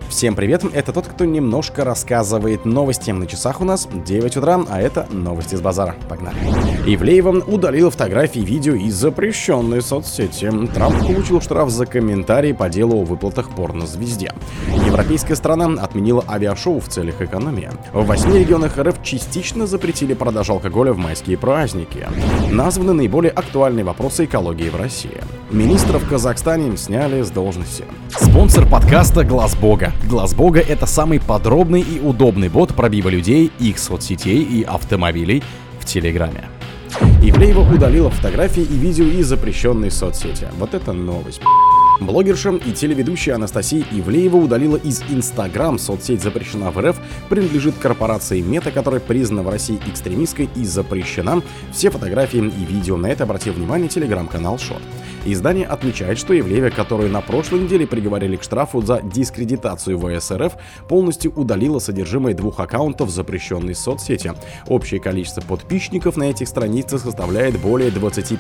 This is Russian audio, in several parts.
Всем привет, это тот, кто немножко рассказывает новости. На часах у нас 9 утра, а это новости с базара. Погнали. Ивлеева удалила фотографии и видео из запрещенной соцсети. Трамп получил штраф за комментарии по делу о выплатах порнозвезде. Европейская страна отменила авиашоу в целях экономии. В 8 регионах РФ частично запретили продажу алкоголя в майские праздники. Названы наиболее актуальные вопросы экологии в России. Министра в Казахстане сняли с должности. Спонсор подкаста Глаз Бога. Глаз Бога — это самый подробный и удобный бот пробива людей, их соцсетей и автомобилей в Телеграме. Ивлеева удалила фотографии и видео из запрещенной соцсети. Вот это новость. Блогерша и телеведущая Анастасия Ивлеева удалила из Instagram, соцсеть запрещена в РФ, принадлежит корпорации Мета, которая признана в России экстремистской и запрещена. Все фотографии и видео. На это обратил внимание телеграм-канал Шот. Издание отмечает, что Ивлеева, которую на прошлой неделе приговорили к штрафу за дискредитацию ВС РФ, полностью удалила содержимое 2 аккаунтов запрещенной соцсети. Общее количество подписчиков на этих страницах составляет более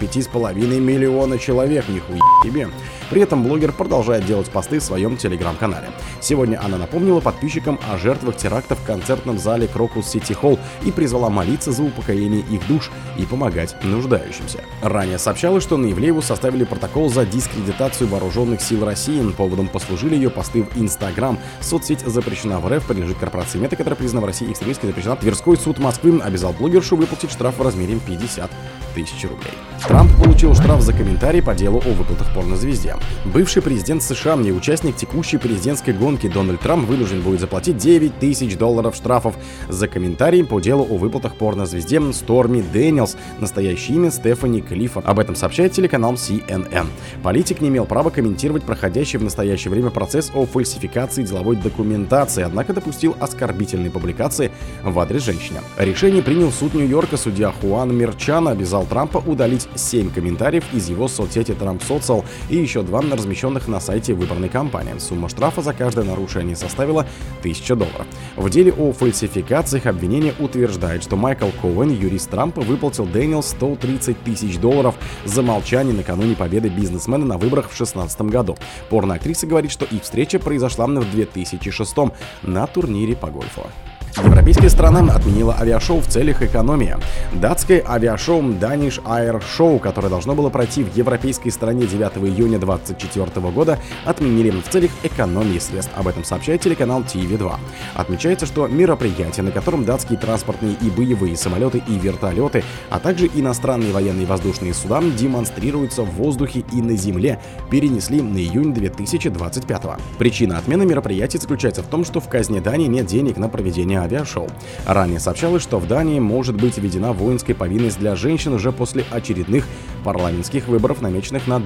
25,5 миллиона человек. Нихуя себе. При этом блогер продолжает делать посты в своем телеграм-канале. Сегодня она напомнила подписчикам о жертвах теракта в концертном зале Крокус Сити Холл и призвала молиться за упокоение их душ и помогать нуждающимся. Ранее сообщалось, что на Ивлееву составили протокол за дискредитацию вооруженных сил России. Поводом послужили ее посты в Инстаграм. Соцсеть запрещена в РФ, принадлежит корпорации Мета, которая признана в России экстремистской и запрещена. Тверской суд Москвы обязал блогершу выплатить штраф в размере 50 тысяч рублей. Трамп получил штраф за комментарий по делу о выплатах порнозвезде. Бывший президент США и участник текущей президентской гонки Дональд Трамп вынужден будет заплатить $9 тысяч штрафов за комментарий по делу о выплатах порнозвезде Сторми Дэниелс, настоящее имя Стефани Клиффорд. Об этом сообщает телеканал CNN. Политик не имел права комментировать проходящий в настоящее время процесс о фальсификации деловой документации, однако допустил оскорбительные публикации в адрес женщины. Решение принял суд Нью-Йорка. Судья Хуан Мерчан обязал Трампа удалить 7 комментариев из его соцсети Trump Social и еще 2 размещенных на сайте выбранной компании. Сумма штрафа за каждое нарушение составила $1000. В деле о фальсификациях обвинение утверждает, что Майкл Коуэн, юрист Трампа, выплатил Дэниелс $130 тысяч за молчание накануне победы бизнесмена на выборах в 2016 году. Порноактриса говорит, что их встреча произошла в 2006 на турнире по гольфу. Европейская страна отменила авиашоу в целях экономии. Датское авиашоу Danish Air Show, которое должно было пройти в европейской стране 9 июня 2024 года, отменили в целях экономии средств. Об этом сообщает телеканал TV2. Отмечается, что мероприятие, на котором датские транспортные и боевые самолеты и вертолеты, а также иностранные военные воздушные суда демонстрируются в воздухе и на земле, перенесли на июнь 2025. Причина отмены мероприятия заключается в том, что в казне Дании нет денег на проведение авиашоу. Ранее сообщалось, что в Дании может быть введена воинская повинность для женщин уже после очередных парламентских выборов, намеченных на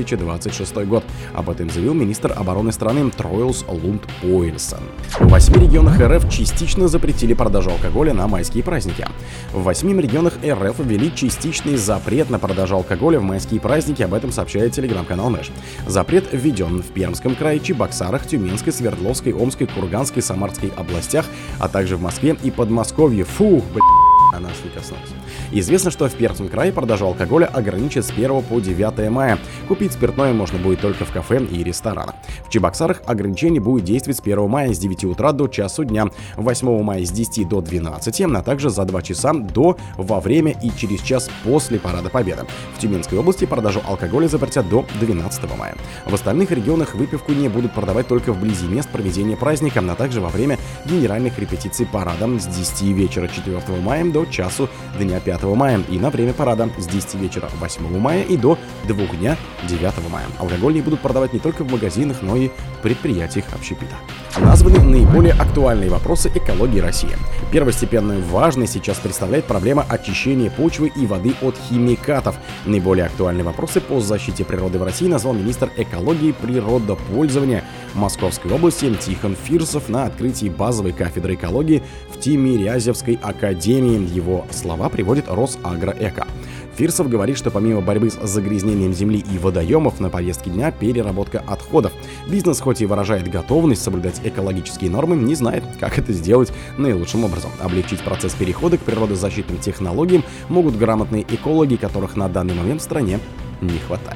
2026 год. Об этом заявил министр обороны страны Троэлс Лунд Пойлсон. В 8 регионах РФ частично запретили продажу алкоголя на майские праздники. В 8 регионах РФ ввели частичный запрет на продажу алкоголя в майские праздники, об этом сообщает телеграм-канал Мэш. Запрет введен в Пермском крае, Чебоксарах, Тюменской, Свердловской, Омской, Курганской, Самарской областях, а также в Москве и Подмосковье. Фу, она нас не коснулась. Известно, что в Пермском крае продажу алкоголя ограничат с 1 по 9 мая. Купить спиртное можно будет только в кафе и ресторанах. В Чебоксарах ограничение будет действовать с 1 мая с 9 утра до часу дня, 8 мая с 10 до 12, а также за 2 часа до, во время и через час после Парада Победы. В Тюменской области продажу алкоголя запретят до 12 мая. В остальных регионах выпивку не будут продавать только вблизи мест проведения праздника, а также во время генеральных репетиций парада с 10 вечера 4 мая до часу дня 5 мая и на время парада с 10 вечера 8 мая и до 2 дня 9 мая. Алкоголь не будут продавать не только в магазинах, но и в предприятиях общепита. Названы наиболее актуальные вопросы экологии России. Первостепенную важность сейчас представляет проблема очищения почвы и воды от химикатов. Наиболее актуальные вопросы по защите природы в России назвал министр экологии и природопользования Московской области Тихон Фирсов на открытии базовой кафедры экологии в Тимирязевской академии. Его слова приводит Росагроэко. Фирсов говорит, что помимо борьбы с загрязнением земли и водоемов на повестке дня переработка отходов. Бизнес хоть и выражает готовность соблюдать экологические нормы, не знает, как это сделать наилучшим образом. Облегчить процесс перехода к природозащитным технологиям могут грамотные экологи, которых на данный момент в стране не хватает.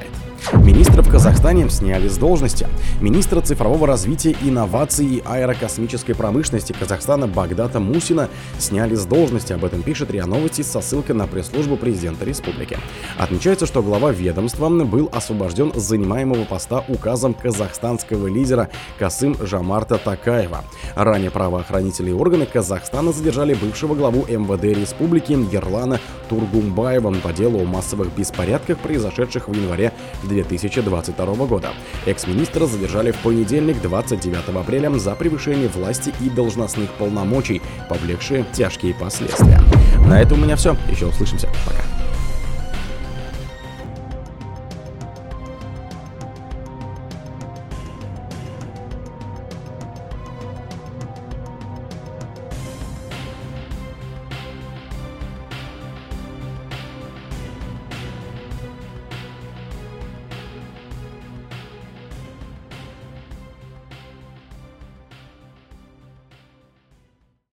Министра в Казахстане сняли с должности. Министра цифрового развития, инноваций и аэрокосмической промышленности Казахстана Багдата Мусина сняли с должности. Об этом пишет РИА Новости со ссылкой на пресс-службу президента республики. Отмечается, что глава ведомства был освобожден с занимаемого поста указом казахстанского лидера Касым-Жомарта Токаева. Ранее правоохранительные органы Казахстана задержали бывшего главу МВД республики Ерлана Тургумбаева по делу о массовых беспорядках, произошедших в январе 2022 года. Экс-министра задержали в понедельник, 29 апреля, за превышение власти и должностных полномочий, повлекшие тяжкие последствия. На этом у меня все. Еще услышимся. Пока.